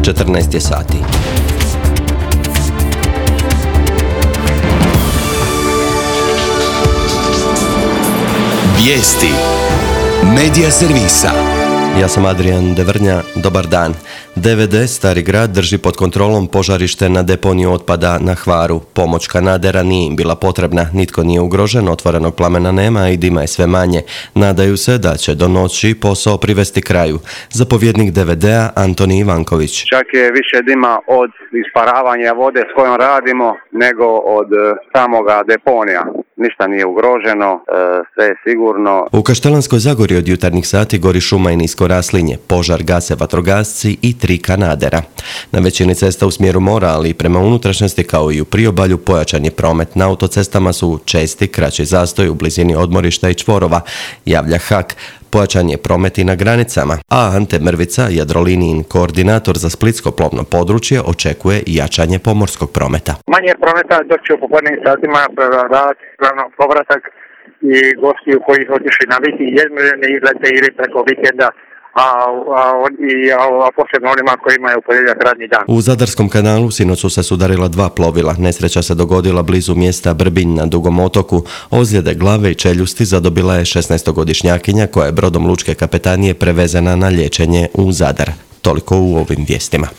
14 je sati. Vijesti Medija servisa. Ja sam Adrian Devrnja, dobar dan. DVD Stari grad drži pod kontrolom požarište na deponiju otpada na Hvaru. Pomoć kanadera nije im bila potrebna, nitko nije ugrožen, otvorenog plamena nema i dima je sve manje. Nadaju se da će do noći posao privesti kraju. Zapovjednik DVD-a Antoni Ivanković. Čak je više dima od isparavanja vode s kojom radimo nego od samoga deponija. Ništa nije ugroženo, sve je sigurno. U Kaštelanskoj Zagori od jutarnjih sati gori šuma i nisko raslinje. Požar gase vatrogasci i 3 kanadera. Na većini cesta u smjeru mora, ali i prema unutrašnjosti kao i u priobalju pojačan je promet. Na autocestama su česti kraći zastoj u blizini odmorišta i čvorova, javlja HAK. Pojačan je promet i na granicama, a Ante Mrvica, Jadrolinijin koordinator za splitsko plovno područje, očekuje i jačanje pomorskog prometa. Manje prometa doći u popodnevnim satima, prevladavati povratak i gostiju koji su otišli na jednodnevne izlete ili preko vikenda, a posebno onima koji imaju u ponedjeljak radni dan. U Zadarskom kanalu sinoć su se sudarila 2 plovila. Nesreća se dogodila blizu mjesta Brbinj na Dugom otoku. Ozljede glave i čeljusti zadobila je 16-godišnjakinja koja je brodom lučke kapetanije prevezena na liječenje u Zadar. Toliko u ovim vijestima.